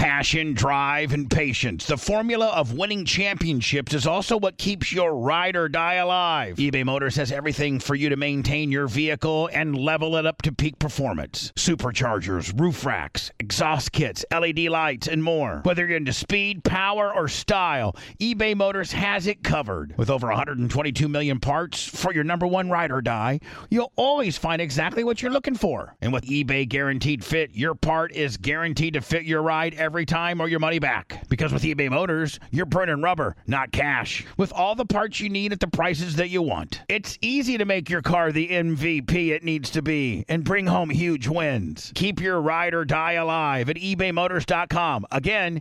Passion, drive, and patience. The formula of winning championships is also what keeps your ride or die alive. eBay Motors has everything for you to maintain your vehicle and level it up to peak performance. Superchargers, roof racks, exhaust kits, LED lights, and more. Whether you're into speed, power, or style, eBay Motors has it covered. With over 122 million parts for your number one ride or die, you'll always find exactly what you're looking for. And with eBay Guaranteed Fit, your part is guaranteed to fit your ride every time or your money back. Because with eBay Motors, you're burning rubber, not cash. With all the parts you need at the prices that you want. It's easy to make your car the MVP it needs to be and bring home huge wins. Keep your ride or die alive at ebaymotors.com. Again,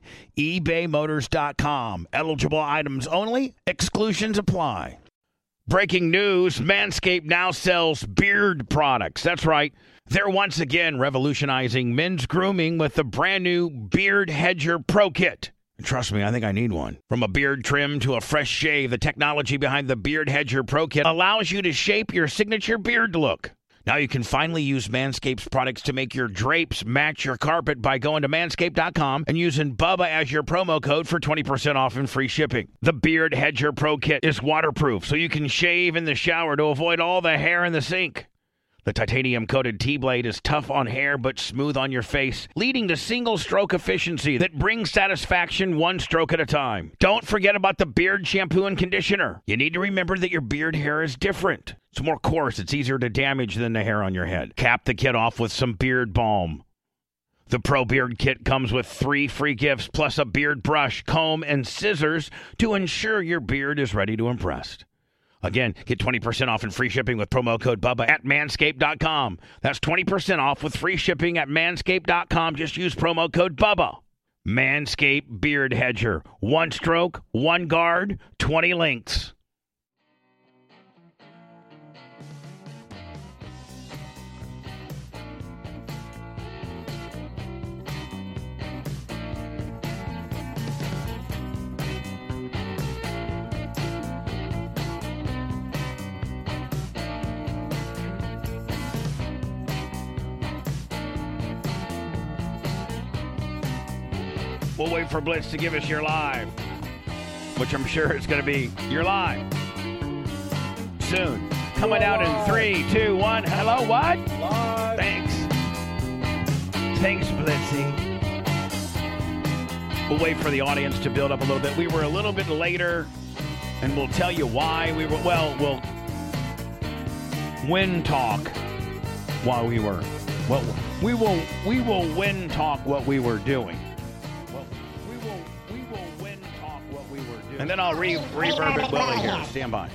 ebaymotors.com. Eligible items only. Exclusions apply. Breaking news, Manscaped now sells beard products. That's right. They're once again revolutionizing men's grooming with the brand new Beard Hedger Pro Kit. Trust me, I think I need one. From a beard trim to a fresh shave, the technology behind the Beard Hedger Pro Kit allows you to shape your signature beard look. Now you can finally use Manscaped's products to make your drapes match your carpet by going to manscaped.com and using Bubba as your promo code for 20% off and free shipping. The Beard Hedger Pro Kit is waterproof, so you can shave in the shower to avoid all the hair in the sink. The titanium-coated T-blade is tough on hair but smooth on your face, leading to single-stroke efficiency that brings satisfaction one stroke at a time. Don't forget about the beard shampoo and conditioner. You need to remember that your beard hair is different. It's more coarse. It's easier to damage than the hair on your head. Cap the kit off with some beard balm. The Pro Beard Kit comes with 3 free gifts plus a beard brush, comb, and scissors to ensure your beard is ready to impress. Again, get 20% off and free shipping with promo code BUBBA at manscaped.com. That's 20% off with free shipping at manscaped.com. Just use promo code BUBBA. Manscaped Beard Hedger. 1 stroke, 1 guard, 20 lengths. We'll wait for Blitz to give us your live, which I'm sure is going to be your live soon. Coming out in 3, 2, 1. Hello, what? Live. Thanks. Thanks, Blitzy. We'll wait for the audience to build up a little bit. We were a little bit later, and we'll tell you why we were. Well, we'll win talk while we were. Well, we will win talk what we were doing. And then I'll reverb it, Willie, here. Stand by.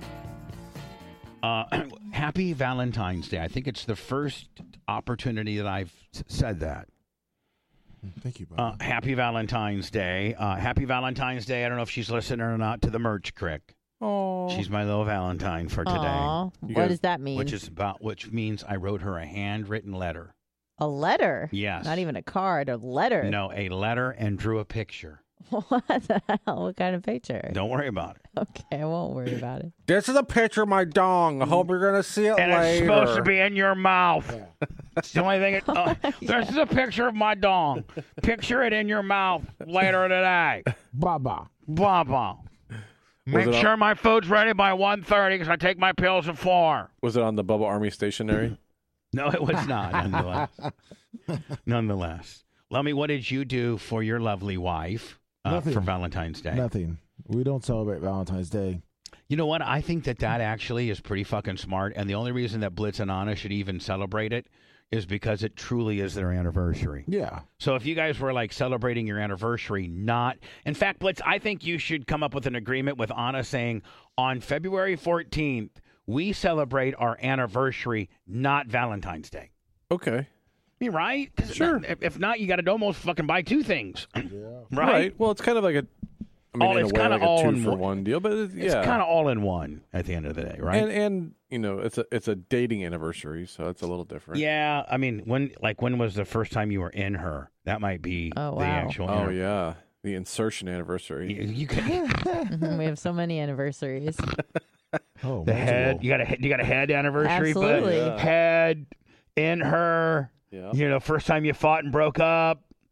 Happy Valentine's Day. I think it's the first opportunity that I've said that. Thank you, Bob. Happy Valentine's Day. Happy Valentine's Day. I don't know if she's listening or not to the merch crick. Oh. She's my little Valentine for today. Aww. What does that mean? Which means I wrote her a handwritten letter. A letter? Yes. Not even a card, a letter. No, a letter and drew a picture. What the hell? What kind of picture? Don't worry about it. Okay, I won't worry about it. This is a picture of my dong. I hope you're going to see it and later. It's supposed to be in your mouth. It's the only thing. This is a picture of my dong. Picture it in your mouth later today. Baba. Baba. Make sure my food's ready by 1:30 because I take my pills at 4. Was it on the Bubba Army stationery? No, it was not, nonetheless. Nonetheless. Lummy, what did you do for your lovely wife for Valentine's Day? Nothing. We don't celebrate Valentine's Day. You know what? I think that actually is pretty fucking smart. And the only reason that Blitz and Anna should even celebrate it is because it truly is their anniversary. Yeah. So if you guys were like celebrating your anniversary, in fact, Blitz, I think you should come up with an agreement with Anna saying on February 14th, we celebrate our anniversary, not Valentine's Day. Okay. You right? Sure. If not, you got to almost fucking buy 2 things. Yeah. Right? Well, it's kind of like a, it's kind of all in 2-for-1 deal, but it's kind of all in one at the end of the day, right? And you know, it's a dating anniversary, so it's a little different. Yeah, I mean, when was the first time you were in her? That might be the actual. Oh yeah, the insertion anniversary. You could. We have so many anniversaries. Oh, the head. You got a head anniversary, Absolutely. But head in her. Yeah. You know, first time you fought and broke up.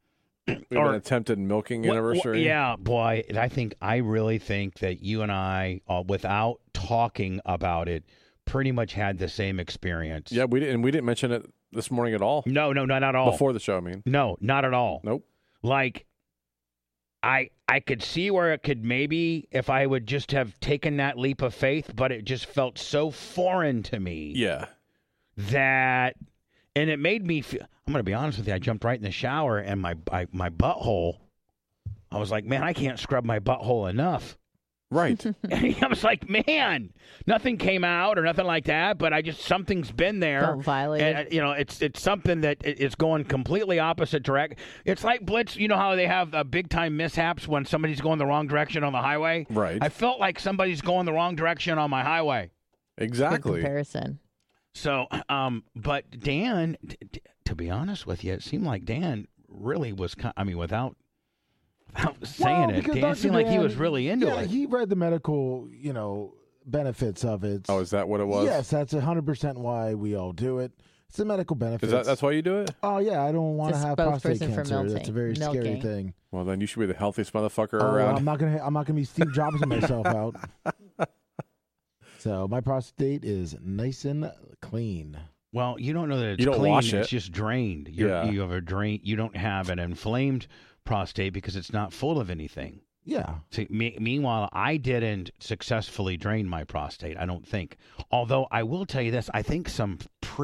We have an attempted milking anniversary. Yeah, boy, I really think that you and I, without talking about it, pretty much had the same experience. Yeah, we didn't mention it this morning at all. No, not at all. Before the show, I mean. No, not at all. Nope. Like, I could see where it could maybe, if I would just have taken that leap of faith, but it just felt so foreign to me. Yeah. And it made me feel, I'm going to be honest with you, I jumped right in the shower, and my butthole, I was like, man, I can't scrub my butthole enough. Right. I was like, man, nothing came out or nothing like that, but something's been there. Felt violated. And, it's something that is going completely opposite direction. It's like Blitz, you know how they have big time mishaps when somebody's going the wrong direction on the highway? Right. I felt like somebody's going the wrong direction on my highway. Exactly. Good comparison. So, but Dan, to be honest with you, it seemed like Dan really was, without saying it, because Dan Dr. seemed like he Dan, was really into yeah, it. he read the medical, benefits of it. Oh, is that what it was? Yes, that's 100% why we all do it. It's the medical benefits. That's why you do it? Oh, yeah, I don't want to It's a have prostate spokesperson for cancer. That's a very scary milking. thing. Well, then you should be the healthiest motherfucker Oh, around. I'm not gonna be Steve Jobsing myself out. So my prostate is nice and clean. Well, you don't know that it's You don't clean. wash it. It's just drained. Yeah. You have a drain. You don't have an inflamed prostate because it's not full of anything. Yeah. See, meanwhile, I didn't successfully drain my prostate. I don't think. Although I will tell you this, I think some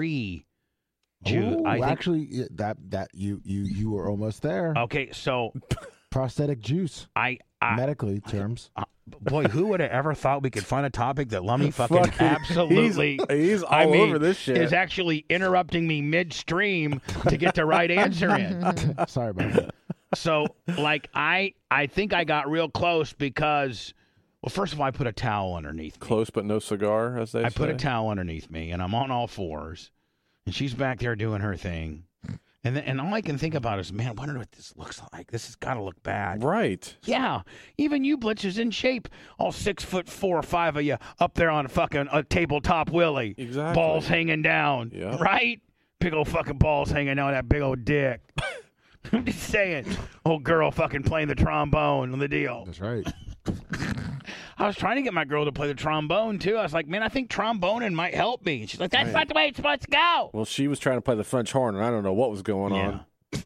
Oh, actually, that you were almost there. Okay, so Prosthetic juice, I medically terms. boy, who would have ever thought we could find a topic that Lummy fucking absolutely He's all over this shit. is actually interrupting me midstream to get the right answer in. Sorry about that. So, like, I think I got real close because, well, first of all, I put a towel underneath me. Close but no cigar, as they say. I put a towel underneath me, and I'm on all fours, and she's back there doing her thing. And all I can think about is, man, I wonder what this looks like. This has got to look bad. Right. Yeah. Even you Blitz is in shape. All 6'4" or 5 of you up there on fucking a tabletop Willie. Exactly. Balls hanging down. Yeah. Right? Big old fucking balls hanging down that big old dick. I'm just saying. Old girl fucking playing the trombone on the deal. That's right. I was trying to get my girl to play the trombone, too. I was like, man, I think tromboning might help me. And she's like, that's not the way it's supposed to go. Well, she was trying to play the French horn, and I don't know what was going on.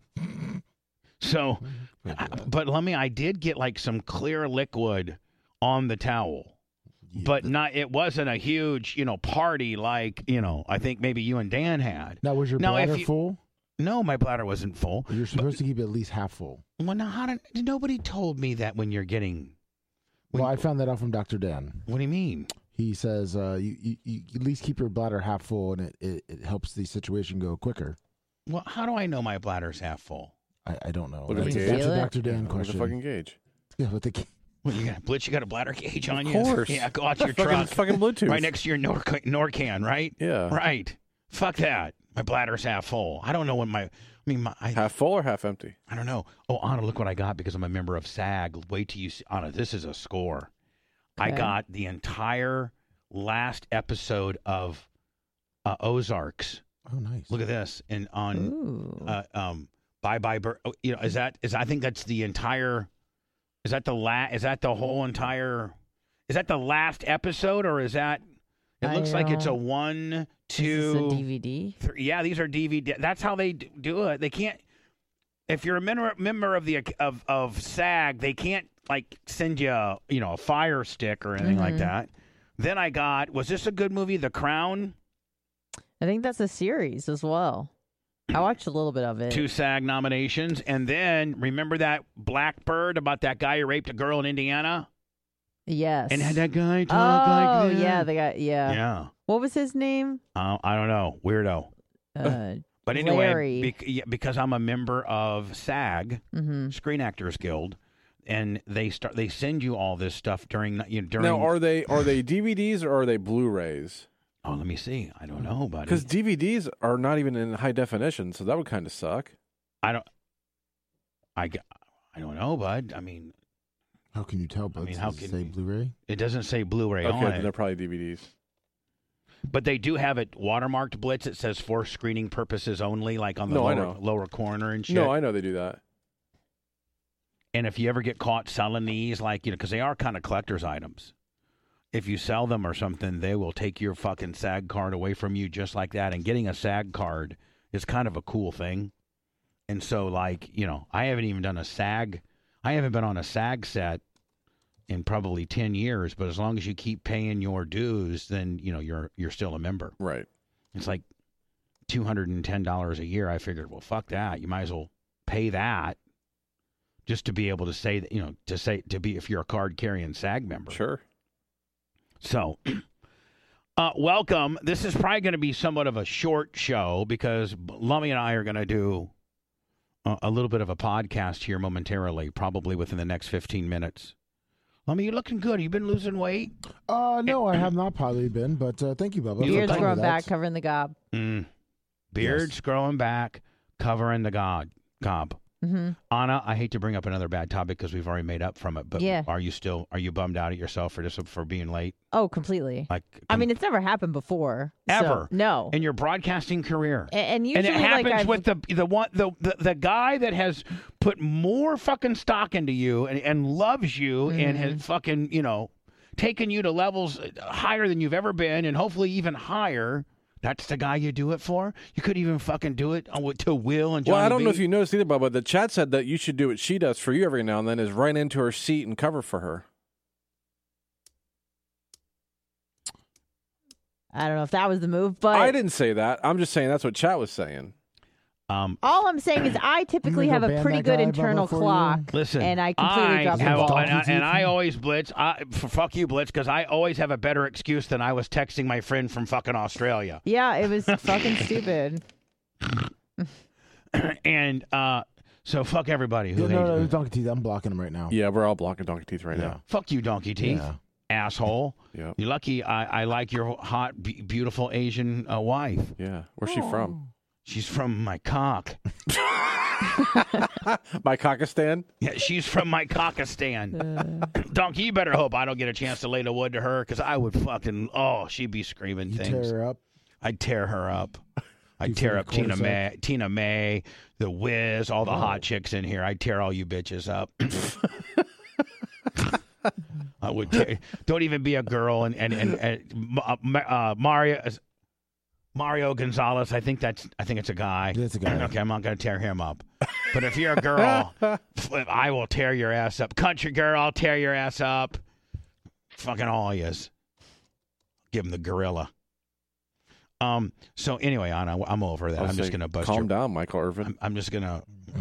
So, but I did get like some clear liquid on the towel. Yeah, but it wasn't a huge, party like, I think maybe you and Dan had. Now, was your bladder full? No, my bladder wasn't full. You're supposed to keep it at least half full. Well, now, nobody told me that when you're getting... Well, I found that out from Dr. Dan. What do you mean? He says you at least keep your bladder half full, and it helps the situation go quicker. Well, how do I know my bladder's half full? I don't know. Look at the That's gauge. a Dr. Dan Look at the question. fucking gauge. Yeah, with the What, Blitz, you got a bladder gauge on you? Of course. Yeah, go out to your Fucking- truck. It's fucking Bluetooth. Right next to your Norcan, right? Yeah. Right. Fuck that. My bladder's half full. I don't know when Half full or half empty? I don't know. Oh, Anna, look what I got because I'm a member of SAG. Wait till you see. Anna, this is a score. I Okay. got the entire last episode of Ozarks. Oh, nice. Look at this. And on Ooh. Bye Bye Bird. Oh, I think that's the entire. Is that the whole entire? Is that the last episode or is that? It looks like it's a don't- 1, 2. Is this a DVD? Yeah, these are DVD. That's how they do it. They can't. If you're a member of the of SAG, they can't like send you a Fire Stick or anything like that. Then I got. Was this a good movie? The Crown. I think that's a series as well. I watched a little bit of it. 2 SAG nominations, and then remember that Blackbird about that guy who raped a girl in Indiana, Yes. and had that guy talk like that. yeah, the guy. Yeah. Yeah. What was his name? I don't know. Weirdo. But anyway, Larry. because I'm a member of SAG, Mm-hmm. Screen Actors Guild, and they send you all this stuff during. Now, are they DVDs or are they Blu-rays? Oh, let me see. I don't know, buddy. Because DVDs are not even in high definition, so that would kind of suck. I don't know, bud. I mean, How can you tell? But how does it can say Blu-ray? it doesn't say Blu-ray Okay, on then they're it, probably DVDs. but they do have it watermarked. Blitz. It says for screening purposes only, like on the No, I know. lower corner and shit. No, I know they do that. And if you ever get caught selling these, like, because they are kind of collector's items. If you sell them or something, they will take your fucking SAG card away from you just like that. And getting a SAG card is kind of a cool thing. And so, like, I haven't even done a SAG. I haven't been on a SAG set in probably 10 years. But as long as you keep paying your dues, then, you're still a member. Right. It's like $210 a year. I figured, well, fuck that. You might as well pay that just to be able to say that, to be, if you're a card carrying SAG member. Sure. So, welcome. This is probably going to be somewhat of a short show because Lummy and I are going to do a little bit of a podcast here momentarily, probably within the next 15 minutes. Lummy, you're looking good. You been losing weight? No, I have not probably been, but thank you, Bubba. Beard's for growing that. back, covering the gob. Beard's Yes. growing back, covering the gob. Mm-hmm. Anna, I hate to bring up another bad topic because we've already made up from it, but Yeah. are you bummed out at yourself for being late? Oh, completely. Like, I mean, it's never happened before. Ever. So, no. in your broadcasting career. And And usually, it happens like, with the guy that has put more fucking stock into you and loves you and has fucking, taken you to levels higher than you've ever been and hopefully even higher. That's the guy you do it for? You could even fucking do it to Will and Johnny Well, I don't know B. if you noticed either, Bob, but the chat said that you should do what she does for you every now and then, is right into her seat and cover for her. I don't know if that was the move, but I didn't say that. I'm just saying that's what chat was saying. all I'm saying is I typically gonna have a ban pretty that good guy, Bubba, internal for you? clock. Listen, and I completely dropped the have, ball. and I always blitz. Fuck you, Blitz, because I always have a better excuse than I was texting my friend from fucking Australia. Yeah, it was fucking stupid. And so fuck everybody who hates No, me. Donkey Teeth. I'm blocking him right now. Yeah, we're all blocking Donkey Teeth right now. Fuck you, Donkey Teeth. Yeah. Asshole. Yep. You're lucky I like your hot, beautiful Asian wife. Yeah. Where's she from? She's from my cock. My Kakistan? Yeah, she's from my cockistan. Donkey, you better hope I don't get a chance to lay the wood to her because I would fucking, she'd be screaming You things. tear her up. I'd tear her up. I'd You tear feel up Tina cortisol? May, the Wiz, all the hot chicks in here. I'd tear all you bitches up. I would tear. Don't even be a girl and Mario Gonzalez. I think it's a guy. That's a guy. Okay, I'm not going to tear him up. But if you're a girl, I will tear your ass up. Country girl, I'll tear your ass up. Fucking all yous. Give him the gorilla. So anyway, Anna, I'm over that. I'm just going to bust Calm your... down, Michael Irvin. I'm just going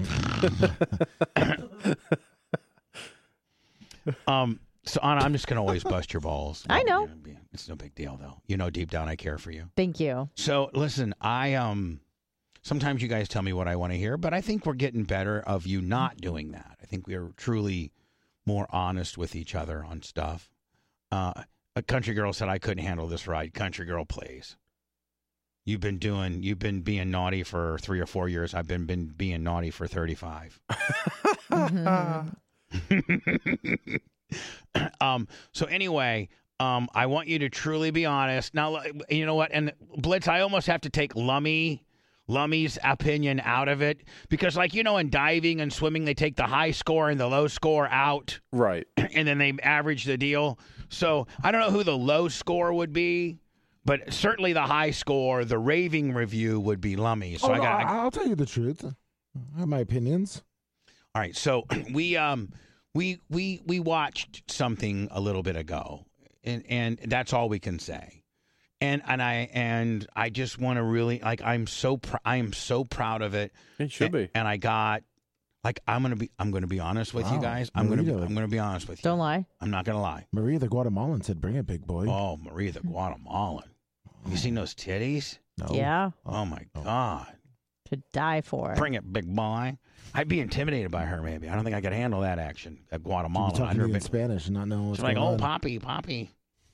to... So, Anna, I'm just going to always bust your balls. I know. It's no big deal, though. Deep down, I care for you. Thank you. So, listen, sometimes you guys tell me what I want to hear, but I think we're getting better of you not doing that. I think we're truly more honest with each other on stuff. A country girl said I couldn't handle this ride. Country girl, please. You've been being naughty for 3 or 4 years. I've been being naughty for 35. So anyway, I want you to truly be honest. Now, you know what? And Blitz, I almost have to take Lummy's opinion out of it because, like, in diving and swimming, they take the high score and the low score out. Right. And then they average the deal. So I don't know who the low score would be, but certainly the high score, the raving review would be Lummy. So I'll tell you the truth. I have my opinions. All right. So we watched something a little bit ago, and that's all we can say. And I just want to really, like, I am so proud of it. It should be. And I got, like, I'm gonna be honest with you guys. I'm gonna be honest with you. Don't lie. I'm not gonna lie. Maria the Guatemalan said, "Bring it, big boy." Oh, Maria the Guatemalan. You seen those titties? No. Yeah. Oh my God. To die for. Bring it, big boy. I'd be intimidated by her, maybe. I don't think I could handle that action at Guatemala. You're talking to you in Spanish and not knowing what's She's like, going oh, on. Poppy.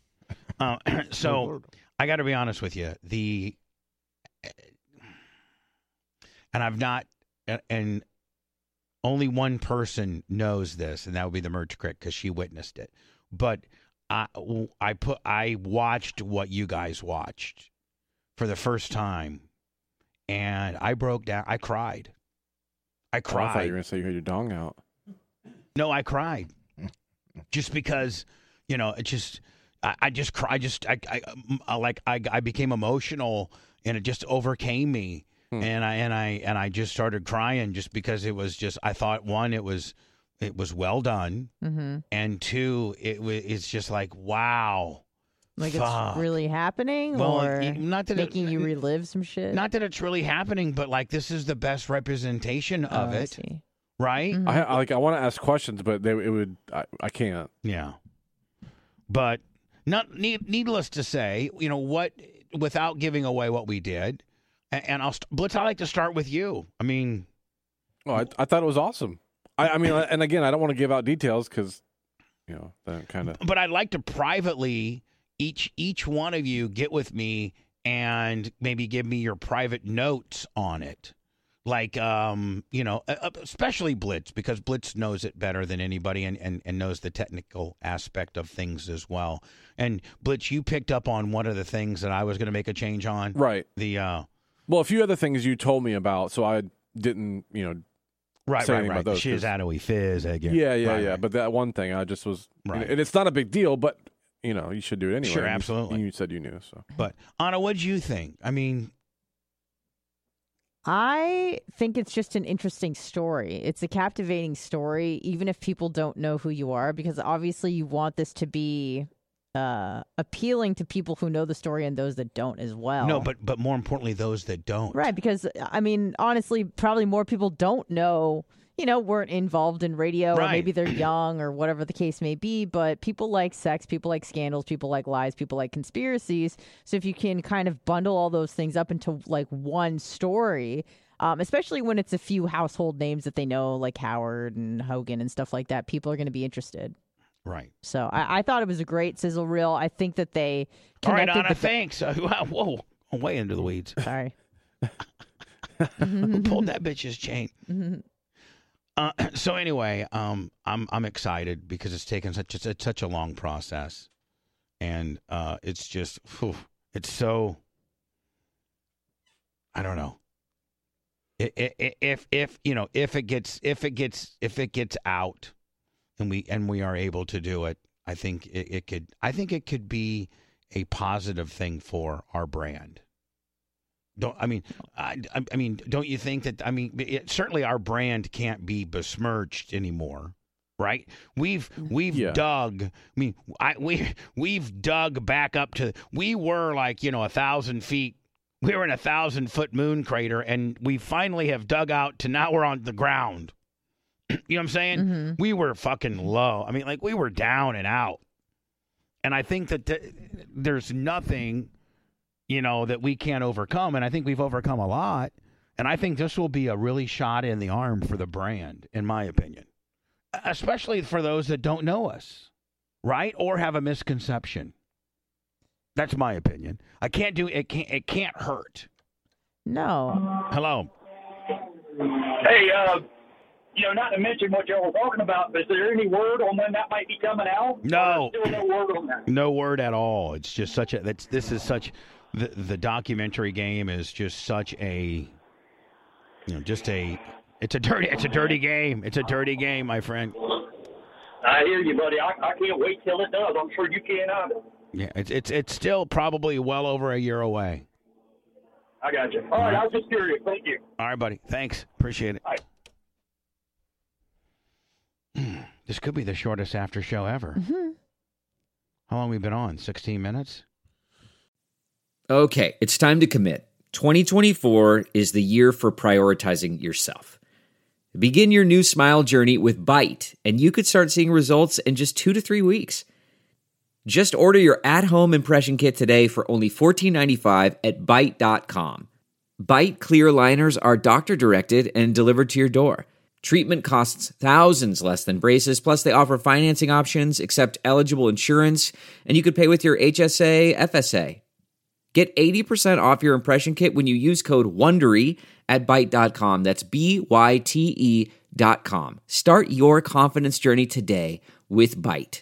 So I got to be honest with you. And I've not, and only one person knows this, and that would be the Merch Crick because she witnessed it. But I watched what you guys watched for the first time, and I broke down. I cried. I thought you were going to say you had your dong out. No, I cried. Just because, it just, I became emotional, and it just overcame me. And I just started crying just because it was just, I thought, one, it was well done. Mm-hmm. And two, it's just like, wow. Like fuck. It's really happening, Well, or not that making you relive some shit? Not that it's really happening, but like this is the best representation of I it, see. right? Mhm. I want to ask questions, but I can't. Yeah. But needless to say, what, without giving away what we did, and Blitz, I like to start with you. I mean, Well, I thought it was awesome. I mean, and again, I don't want to give out details because, that kind of. But I'd like to privately, each one of you get with me and maybe give me your private notes on it. Like, especially Blitz, because Blitz knows it better than anybody and knows the technical aspect of things as well. And Blitz, you picked up on one of the things that I was going to make a change on. Right. Well, a few other things you told me about, so I didn't, say anything about those. She is Shadowy Fizz again. Yeah. Right. But that one thing, I just was, Right. and it's not a big deal, but, you should do it anyway. Sure, And absolutely. You said you knew, so. But, Anna, what did you think? I mean, I think it's just an interesting story. It's a captivating story, even if people don't know who you are, because obviously you want this to be appealing to people who know the story and those that don't as well. no, but more importantly, those that don't. Right, because, I mean, honestly, probably more people don't know, weren't involved in radio, or Right. maybe they're young or whatever the case may be, but people like sex, people like scandals, people like lies, people like conspiracies. So if you can kind of bundle all those things up into like one story, especially when it's a few household names that they know, like Howard and Hogan and stuff like that, people are going to be interested. Right. So I thought it was a great sizzle reel. I think that they All right, connected Anna, the thanks. Whoa, I'm way into the weeds. Sorry. Who pulled that bitch's chain? So anyway, I'm excited because it's taken such a long process, and it's just it's so, I don't know. If it gets out, and we are able to do it, I think it could be a positive thing for our brand. Don't you think that? Certainly our brand can't be besmirched anymore, right? We've dug. We've dug back up to. We were like 1,000 feet. We were in 1,000-foot moon crater, and we finally have dug out to now we're on the ground. You know what I'm saying? Mm-hmm. We were fucking low. I mean, like we were down and out, and I think that there's nothing. That we can't overcome. And I think we've overcome a lot. And I think this will be a really shot in the arm for the brand, in my opinion. Especially for those that don't know us, right? Or have a misconception. That's my opinion. It can't hurt. No. Hello. Hey, not to mention what y'all were talking about, but is there any word on when that might be coming out? No. Still no word on that. No word at all. It's just the documentary game is just such a, it's a dirty game. It's a dirty game, my friend. I hear you, buddy. I can't wait till it does. I'm sure you can either. Yeah, it's still probably well over a year away. I got you. All right, I was just curious. Thank you. All right, buddy. Thanks. Appreciate it. Bye. This could be the shortest after show ever. Mm-hmm. How long have we been on? 16 minutes? Okay, it's time to commit. 2024 is the year for prioritizing yourself. Begin your new smile journey with Byte, and you could start seeing results in just 2 to 3 weeks. Just order your at-home impression kit today for only $14.95 at Byte.com. Byte clear liners are doctor-directed and delivered to your door. Treatment costs thousands less than braces, plus they offer financing options, accept eligible insurance, and you could pay with your HSA, FSA. Get 80% off your impression kit when you use code WONDERY at Byte.com. That's BYTE.com. Start your confidence journey today with Byte.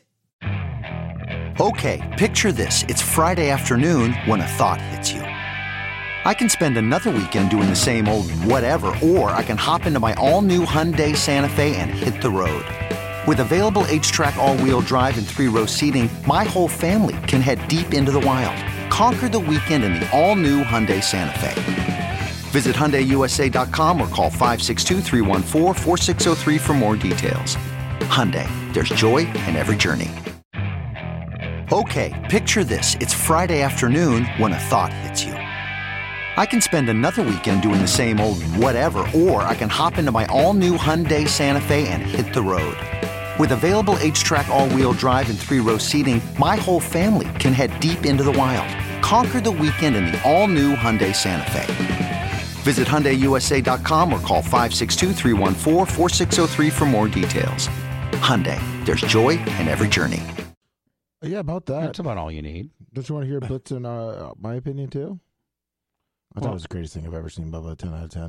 Okay, picture this. It's Friday afternoon when a thought hits you. I can spend another weekend doing the same old whatever, or I can hop into my all-new Hyundai Santa Fe and hit the road. With available H-Track all-wheel drive and 3-row seating, my whole family can head deep into the wild. Conquer the weekend in the all-new Hyundai Santa Fe. Visit HyundaiUSA.com or call 562-314-4603 for more details. Hyundai, there's joy in every journey. Okay, picture this. It's Friday afternoon when a thought hits you. I can spend another weekend doing the same old whatever, or I can hop into my all-new Hyundai Santa Fe and hit the road. With available H-Track all-wheel drive and 3-row seating, my whole family can head deep into the wild. Conquer the weekend in the all-new Hyundai Santa Fe. Visit HyundaiUSA.com or call 562-314-4603 for more details. Hyundai, there's joy in every journey. Yeah, about that. That's about all you need. Don't you want to hear Blitz and my opinion, too? I thought it was the greatest thing I've ever seen, Bubba. 10 out of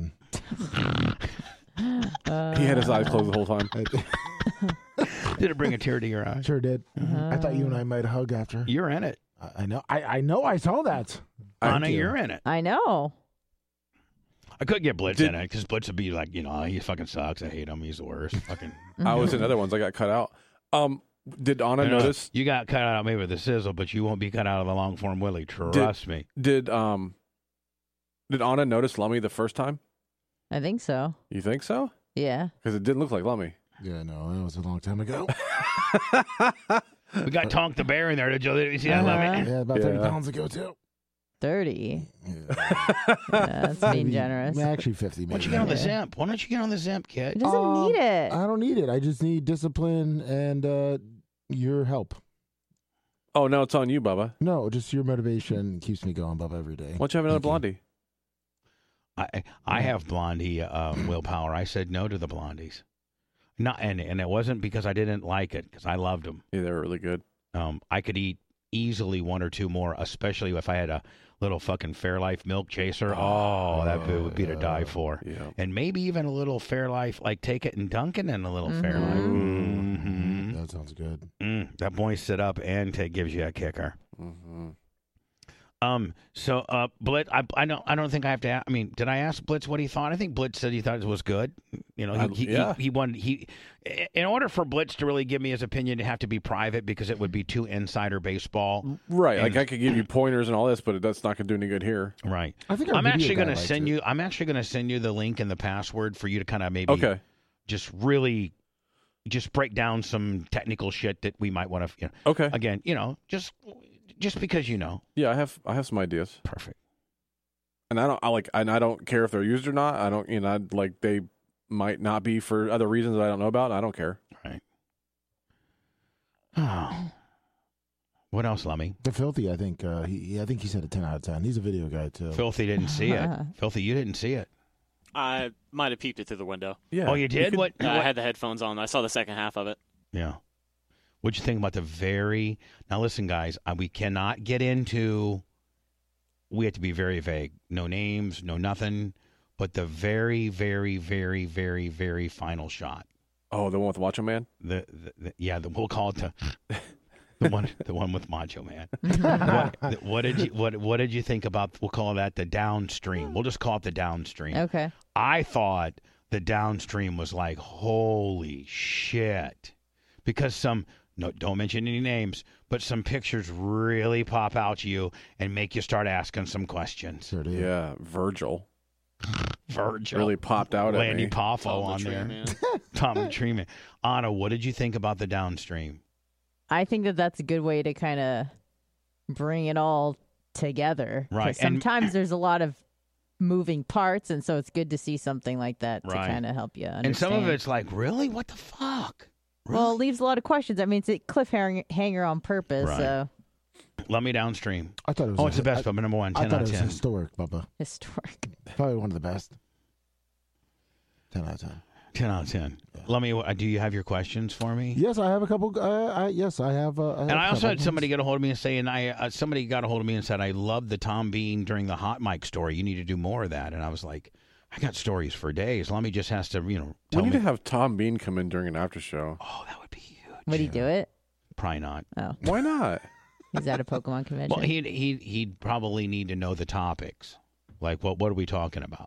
10. He had his eyes closed the whole time. Did it bring a tear to your eye? Sure did. I thought you and I might hug after. You're in it. I know. I know. I saw that. Anna, you're in it. I know. I could get Blitz in it because Blitz would be like, he fucking sucks. I hate him. He's the worst. Fucking. I was in other ones. I got cut out. Did Anna notice? You got cut out maybe with the sizzle, but you won't be cut out of the long form Willie. Trust me. Did Anna notice Lummy the first time? I think so. You think so? Yeah. Because it didn't look like Lummy. Yeah, no, that was a long time ago. We got Tonk the Bear in there. Did you see that, Lummy? Yeah, about 30 pounds ago, too. 30. Yeah, that's being generous. Actually, 50. Why don't you get on the Zimp? Why don't you get on the Zimp, kid? He doesn't need it. I don't need it. I just need discipline and your help. Oh, no, it's on you, Bubba. No, just your motivation keeps me going, Bubba, every day. Why don't you have another Blondie? I have Blondie willpower. I said no to the Blondies. And it wasn't because I didn't like it, because I loved them. Yeah, they were really good. I could eat easily one or two more, especially if I had a little fucking Fairlife milk chaser. That would be to die for. Yeah. And maybe even a little Fairlife, like take it and Dunkin' and a little Fairlife. Mm-hmm. That sounds good. That moists it up and gives you a kicker. Mm-hmm. So Blitz, I don't think I have to. I mean, did I ask Blitz what he thought? I think Blitz said he thought it was good. He wanted. In order for Blitz to really give me his opinion, it'd have to be private because it would be too insider baseball. Right. And, like I could give you pointers and all this, but that's not going to do any good here. Right. I think I'm actually going to send you. I'm actually going to send you the link and the password for you to kind of maybe just really just break down some technical shit that we might want to. Okay. Again, just because Yeah, I have some ideas. Perfect. And I don't care if they're used or not. I don't, they might not be for other reasons that I don't know about. I don't care. Right. Oh. What else, Lummy? The Filthy, I think I think he said a 10 out of 10. He's a video guy too. Filthy didn't see it. Filthy, you didn't see it. I might have peeped it through the window. Yeah. Oh, you did? What? I had the headphones on. I saw the second half of it. Yeah. What'd you think about now listen, guys, we cannot get into, we have to be very vague. No names, no nothing, but the very, very, very, very, very final shot. Oh, the one with Macho Man? We'll call it the one with Macho Man. What did you think about, we'll call that the downstream. We'll just call it the downstream. Okay. I thought the downstream was like, holy shit. Because don't mention any names, but some pictures really pop out to you and make you start asking some questions. Sure do. Yeah, Virgil really popped out at Lanny me. Poffo on there. Tom the Tree Man. Anna, what did you think about the downstream? I think that's a good way to kind of bring it all together. Right. Sometimes there's a lot of moving parts, and so it's good to see something like that to kind of help you understand. And some of it's like, really? What the fuck? Really? Well, it leaves a lot of questions. I mean, it's a cliffhanger on purpose. Right. So. Let me downstream. I thought it was. It's the best, but number one, 10 out of 10. I thought it was historic, Bubba. Historic. Probably one of the best. 10 out of 10. 10 out of 10. Yeah. Let me. Do you have your questions for me? Yes, I have a couple. Yes, I have. And I also had somebody get a hold of me and say, somebody got a hold of me and said, I love the Tom Bean during the hot mic story. You need to do more of that. And I was like, I got stories for days. Lummy just has to, tell we need to have Tom Bean come in during an after show. Oh, that would be huge. Would he do it? Probably not. Oh, why not? He's at a Pokemon convention. Well, he'd probably need to know the topics. Like, what are we talking about?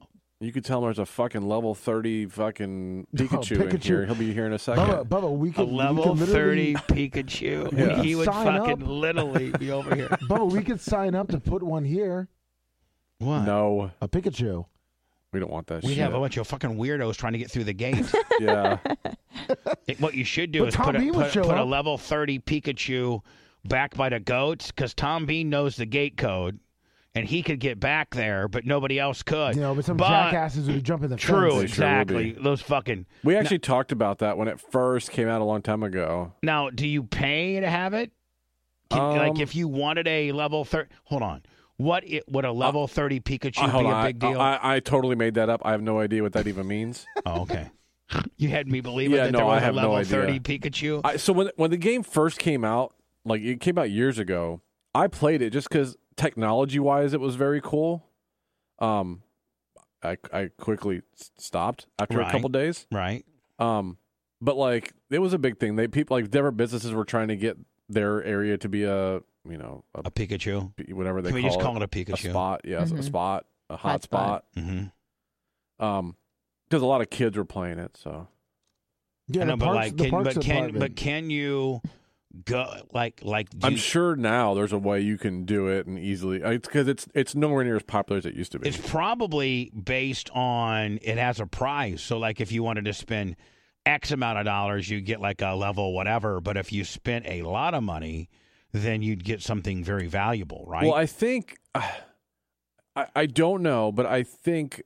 You could tell him there's a fucking level 30 fucking Pikachu in here. He'll be here in a second. Bubba, we could a level we could 30 Pikachu. Yeah. He would Sign fucking up. literally be over here. Bubba, we could sign up to put one here. What? No, A Pikachu. we don't want that We shit. have a bunch of fucking weirdos trying to get through the gate. Yeah. What you should do But is Tom put Bean would show a up. level 30 Pikachu back by the goats because Tom Bean knows the gate code. And he could get back there, but nobody else could. But some jackasses would jump in the True, fence. They sure will exactly. be. Those fucking. We actually talked about that when it first came out a long time ago. Now, do you pay to have it? Like if you wanted a level 30. Hold on. Would a level 30 Pikachu Hold be a on, big deal? I totally made that up. I have no idea what that even means. Oh, okay. You had me believe it Yeah, that no, there was I a have no level idea. 30 Pikachu? So when the game first came out, like it came out years ago, I played it just because technology-wise it was very cool. I quickly stopped after a couple days. Right. But like it was a big thing. People like different businesses were trying to get their area to be a Pikachu. Whatever they Can we call just it. call it a Pikachu? A spot, yes, a spot, a hot spot. Mm-hmm. Because a lot of kids were playing it, so. Yeah, I know, the parks, the parks but department. can you go like? I'm sure now there's a way you can do it and easily because it's nowhere near as popular as it used to be. It's probably based on it has a price. So like if you wanted to spend X amount of dollars, you get like a level whatever. But if you spent a lot of money, then you'd get something very valuable, right? Well, I think I don't know, but I think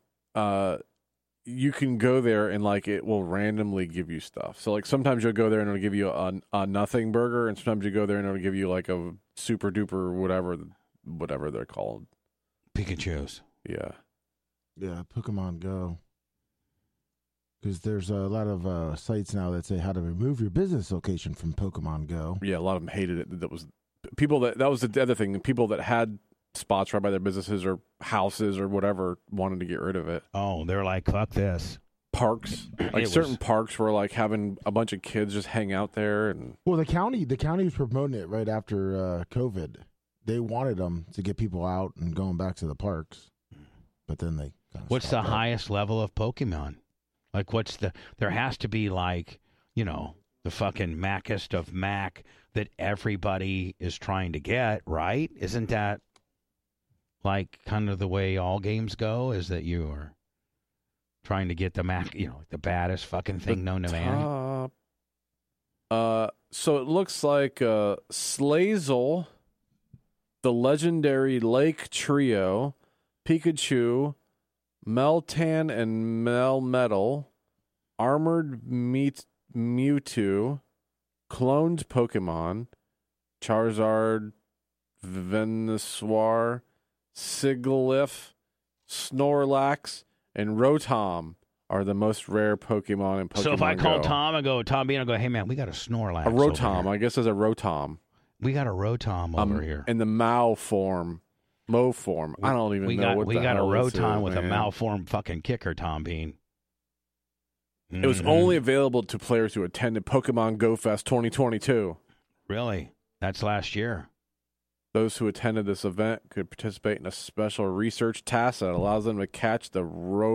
you can go there and like it will randomly give you stuff. So like sometimes you'll go there and it'll give you a nothing burger, and sometimes you go there and it'll give you like a super duper whatever they're called. Pikachu's. Yeah. Yeah, Pokemon Go. Because there's a lot of sites now that say how to remove your business location from Pokemon Go. Yeah, a lot of them hated it. That was people that was the other thing. People that had spots right by their businesses or houses or whatever wanted to get rid of it. Oh, they're like, fuck this. Parks, like It certain was- parks were like having a bunch of kids just hang out there, and Well, the county was promoting it right after COVID. They wanted them to get people out and going back to the parks, but then they. What's the highest level of Pokemon? Like, there has to be like, the fucking Mackest of Mac that everybody is trying to get, right? Isn't that like kind of the way all games go? Is that you are trying to get the Mac, the baddest fucking thing known to man? So it looks like Slazel, the legendary Lake Trio, Pikachu, Meltan and Melmetal, Armored Mewtwo, Cloned Pokemon, Charizard, Venusaur, Sigilyph, Snorlax, and Rotom are the most rare Pokemon in Pokemon So if I call Go. Tom and go, Tom Bean, I go, hey man, we got a Snorlax. A over Rotom, here. I guess there's a Rotom. We got a Rotom over here. In the Mo form. I don't even know what we the got a hell this Rotom is, with a man. malformed fucking kicker, Tom Bean. It was Mhm. only available to players who attended Pokemon Go Fest 2022. Really? That's last year. Those who attended this event could participate in a special research task that allows them to catch the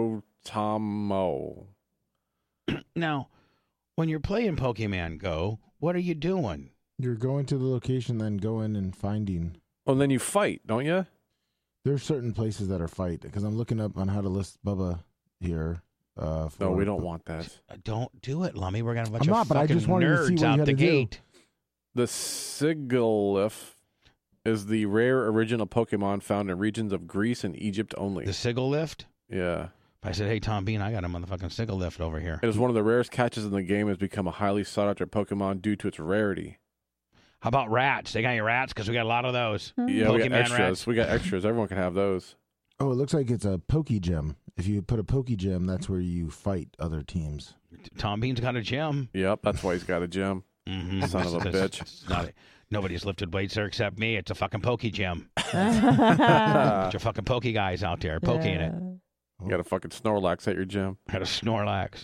Rotomo. Now, when you're playing Pokemon Go, what are you doing? You're going to the location, then going and finding. Well, then you fight, don't you? There's certain places that are fight because I'm looking up on how to list Bubba here. No, we don't want that. Don't do it, Lummy. We're gonna have a bunch I'm of not, but I fucking just wanted to see nerds what you out had the to do. gate. The Sigilyph is the rare original Pokemon found in regions of Greece and Egypt only. The Sigilyph. Yeah. I said, hey, Tom Bean, I got a motherfucking Sigilyph over here. It is one of the rarest catches in the game and has become a highly sought-after Pokemon due to its rarity. How about rats? They got any rats? Because we got a lot of those. Yeah, we got Pokemon extras. rats. We got extras. Everyone can have those. Oh, it looks like it's a Pokegym. If you put a Pokegym, that's where you fight other teams. Tom Bean's got a gym. Yep, that's why he's got a gym. Mm-hmm. Son of a bitch. It's not nobody's lifted weights there except me. It's a fucking Poke gym. Bunch of fucking Poke guys out there poking it. You got a fucking Snorlax at your gym. Had a Snorlax.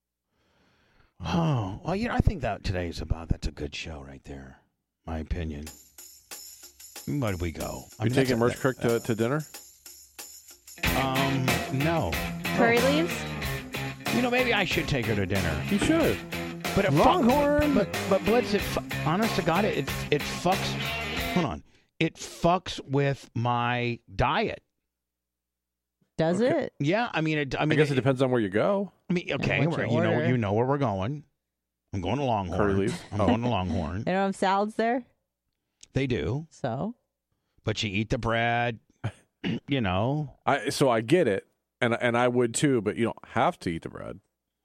Oh, well, I think that's a good show right there. My opinion. Where do we go? You taking Merch Crick to dinner? No. curry leaves? You know, maybe I should take her to dinner. You should. But it Longhorn. But Blitz, honest to God, it fucks. Hold on, it fucks with my diet. Does it? Yeah, I mean, I guess it depends on where you go. I mean, okay, what you you order. know where we're going. I'm going to Longhorn. Curry leaves. I'm going to Longhorn. They don't have salads there? They do, So? but you eat the bread. You know. So I get it, and I would too, but you don't have to eat the bread.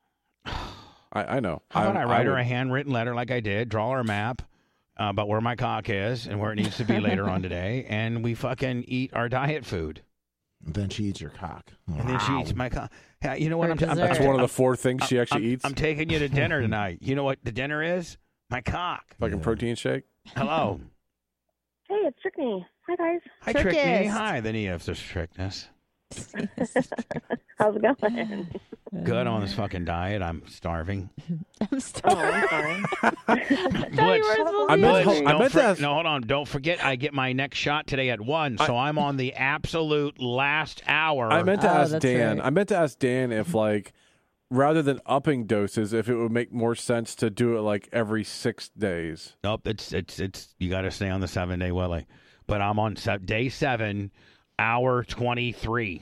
I know. How about I write her would- a handwritten letter like I did, draw her a map about where my cock is and where it needs to be later on today, and we fucking eat our diet food. And then she eats your cock. And then she eats my cock. Yeah, you know what? For I'm dessert. That's one of the 4 things she actually I'm, eats. I'm taking you to dinner tonight. You know what the dinner is? My cock. Fucking protein shake. Hello. Hey, it's Trickney. Hi, guys. Hi, Trickney. Trickist. Hi, the knee of this trickness. How's it going? Good on this fucking diet. I'm starving. I'm Oh, still. I'm sorry. Blitz. I meant- Blitz, I meant to ask- no, hold on. Don't forget, I get my next shot today at 1, so I'm on the absolute last hour. I meant to Oh, ask that's Dan. right. I meant to ask Dan if, like, rather than upping doses, if it would make more sense to do it like every 6 days. Nope, it's you got to stay on the 7-day Willie. But I'm on day 7, hour 23.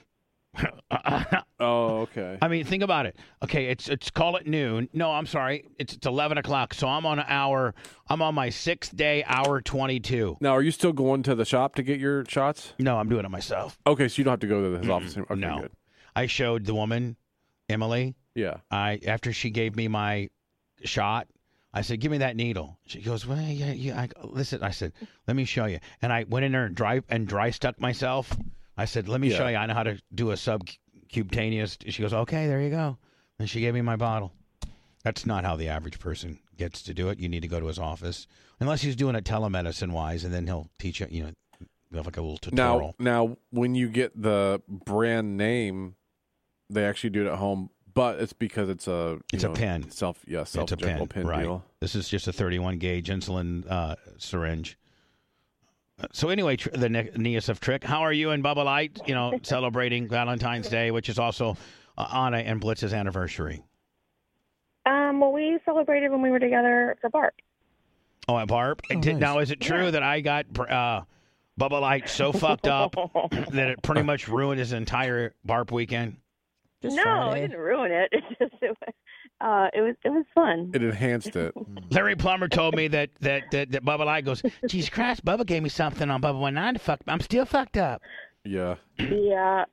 Oh, okay. I mean, think about it. Okay, it's call it noon. No, I'm sorry. It's 11 o'clock. So I'm on an hour. I'm on my 6th day, hour 22. Now, are you still going to the shop to get your shots? No, I'm doing it myself. Okay, so you don't have to go to his office. Okay, No. good. I showed the woman, Emily. Yeah. After she gave me my shot, I said, "Give me that needle." She goes, "Well, yeah." Listen, I said, "Let me show you." And I went in there and dry stuck myself. I said, "Let me show you. I know how to do a subcutaneous." She goes, "Okay, there you go." And she gave me my bottle. That's not how the average person gets to do it. You need to go to his office, unless he's doing it telemedicine wise, and then he'll teach you. You know, you have like a little tutorial. Now, when you get the brand name, they actually do it at home, but it's because it's a It's a pen. It's a pen, pen right? deal. This is just a 31 gauge insulin syringe. So anyway, the Neas of Trick, how are you and Bubba Light? You know, celebrating Valentine's Day, which is also Anna and Blitz's anniversary. Well, we celebrated when we were together for Barb. Oh, at Barb. nice. Now, is it true that I got Bubba Light so fucked up that it pretty much ruined his entire Barb weekend? Just No, Friday. it didn't ruin it. It was fun. It enhanced it. Larry Plummer told me that Bubba Light goes, "Jesus Christ, Bubba gave me something on Bubba 19 to fuck. I'm still fucked up." Yeah. Yeah.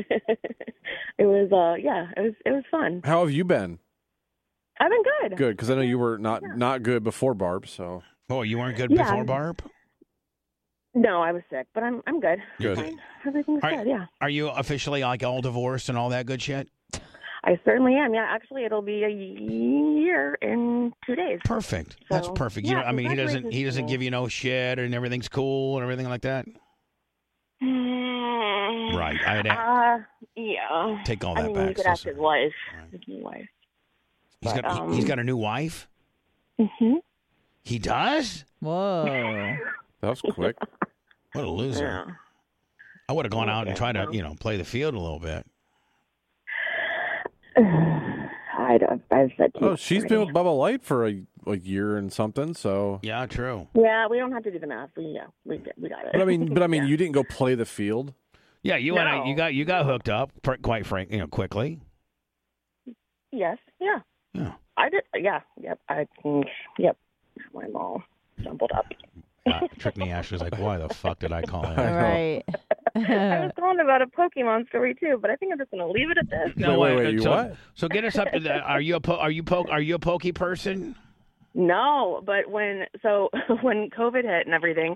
It was. It was fun. How have you been? I've been good. Good, because I know you were not good before Barb. So Oh, you weren't good Yeah. before Barb? No, I was sick, but I'm good. Good. Fine. Everything's All good. right. Yeah. Are you officially like all divorced and all that good shit? I certainly am. Yeah, actually, it'll be a year in 2 days. Perfect. That's So, perfect. yeah, You know, I mean, he doesn't congratulations. give you no shit and everything's cool and everything like that. Right. Yeah. Take all I that mean, back. you could So ask his sorry. wife. Right. His new wife. He's got a new wife. Mm-hmm. He does. Whoa. that was quick. What a loser. Yeah. I would have gone out and tried to play the field a little bit. I've said. Oh, she's been with Bubba Light for a year and something. So, Yeah, true. Yeah, we don't have to do the math. We got it. but I mean, Yeah. you didn't go play the field. Yeah, you No. and you got hooked up quite quickly. Yes. Yeah. Yeah. I did. Yeah. Yep. Yep. I'm all jumbled up. Trickney Ash was like, "Why the fuck did I call him?" I know. Right. I was calling about a Pokemon story too, but I think I'm just going to leave it at this. Wait, you so, what? So get us up to the. Are you a pokey person? No, but when COVID hit and everything,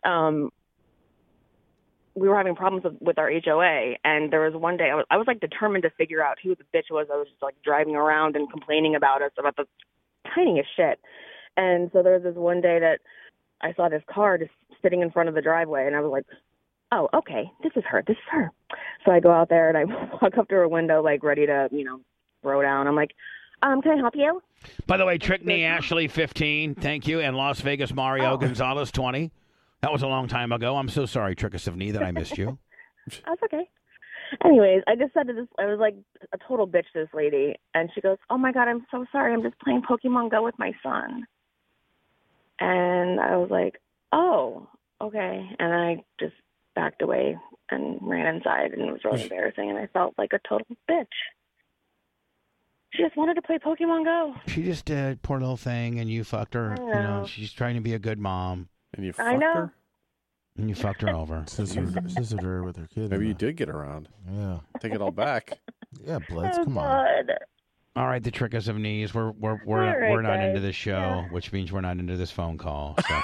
we were having problems with our HOA, and there was one day I was like determined to figure out who the bitch was. I was just like driving around and complaining about us about the tiniest shit. And so there was this one day that I saw this car just sitting in front of the driveway, and I was like, "Oh, okay, this is her. This is her." So I go out there and I walk up to her window, like ready to, throw down. I'm like, "Can I help you?" By the way, Trickney Ashley 15, thank you, and Las Vegas Mario Gonzalez 20. That was a long time ago. I'm so sorry, Trickus of Knee, that I missed you. That's okay. Anyways, I just said to this, I was like a total bitch to this lady, and she goes, "Oh my God, I'm so sorry. I'm just playing Pokemon Go with my son." And I was like, "Oh, okay." And I just backed away and ran inside, and it was really embarrassing, and I felt like a total bitch. She just wanted to play Pokemon Go. She just did, poor little thing, and you fucked her. I You know, know. she's trying to be a good mom, And you I fucked know. her? and you fucked her over. Sistered her with her kid. Maybe you did get around. Yeah. Take it all back. Yeah, Blitz, Oh, come on. God. All right, the trick is of knees. We're right, not into guys. this show, Yeah. which means we're not into this phone call. So.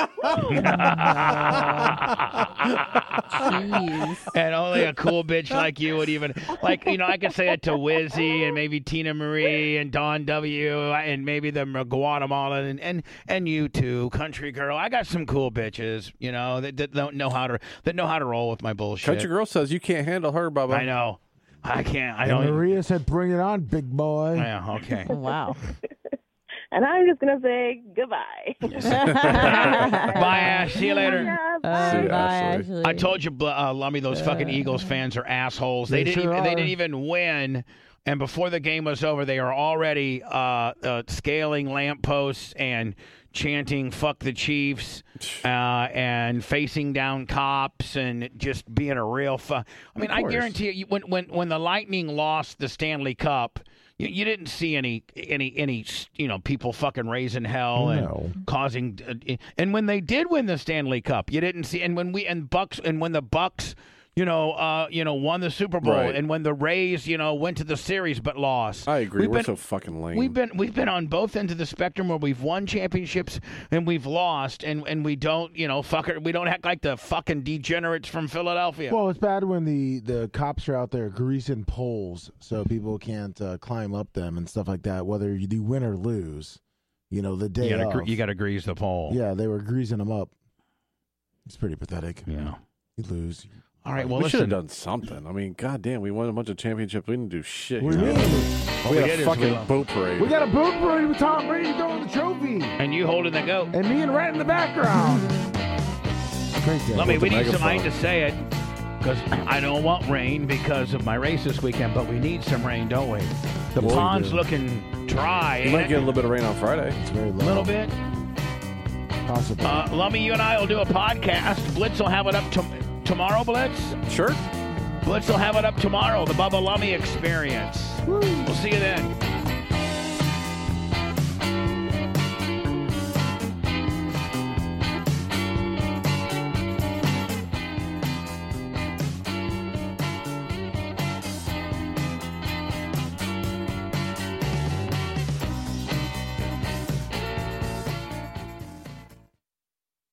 Jeez. And only a cool bitch like you would even like. You know, I could say it to Wizzy and maybe Tina Marie and Dawn W. and maybe the Guatemalan and you too, country girl. I got some cool bitches. You know that don't know how to roll with my bullshit. Country girl says you can't handle her, Bubba. I know. I can't. I And don't. Maria said, "Bring it on, big boy." Yeah. Okay. Oh, wow. And I'm just going to say goodbye. Bye, Ash. See you later. Yeah, See bye. ya, Bye, Ashley. Ashley. I told you, Lummy, those fucking Eagles fans are assholes. They They didn't. sure Even, they are. didn't even win. And before the game was over, they are already scaling lampposts and chanting "fuck the Chiefs" and facing down cops and just being a real I mean, I guarantee you, when the Lightning lost the Stanley Cup, you didn't see any people fucking raising hell No. and causing. And when they did win the Stanley Cup, you didn't see. And when when the Bucks. Won the Super Bowl, Right. and when the Rays, went to the series but lost. I agree. We've We're been- so fucking lame. We've been on both ends of the spectrum where we've won championships and we've lost, and we don't, we don't act like the fucking degenerates from Philadelphia. Well, it's bad when the cops are out there greasing poles so people can't climb up them and stuff like that, whether you do win or lose. The day you got of. to grease the pole. Yeah, they were greasing them up. It's pretty pathetic. Yeah. You lose. All right. Well, we should have listen. done something. I mean, goddamn, we won a bunch of championships. We didn't do shit. What do you you know? mean? What We we had did a is fucking we- boat parade. We got a boat parade with Tom Brady throwing the trophy, And you holding the goat. and me and Rat in the background. Great day. Let me. We the need some megaphone. rain to say it, because I don't want rain because of my race this weekend. But we need some rain, don't we? The Well, we pond's do. looking dry. You ain't might it? get a little bit of rain on Friday. It's very A low. little bit. Possibly. Lummy, you and I will do a podcast. Blitz will have it up tomorrow, Blitz. Sure. Blitz will have it up tomorrow, the Bubba Lummy Experience. We'll see you then.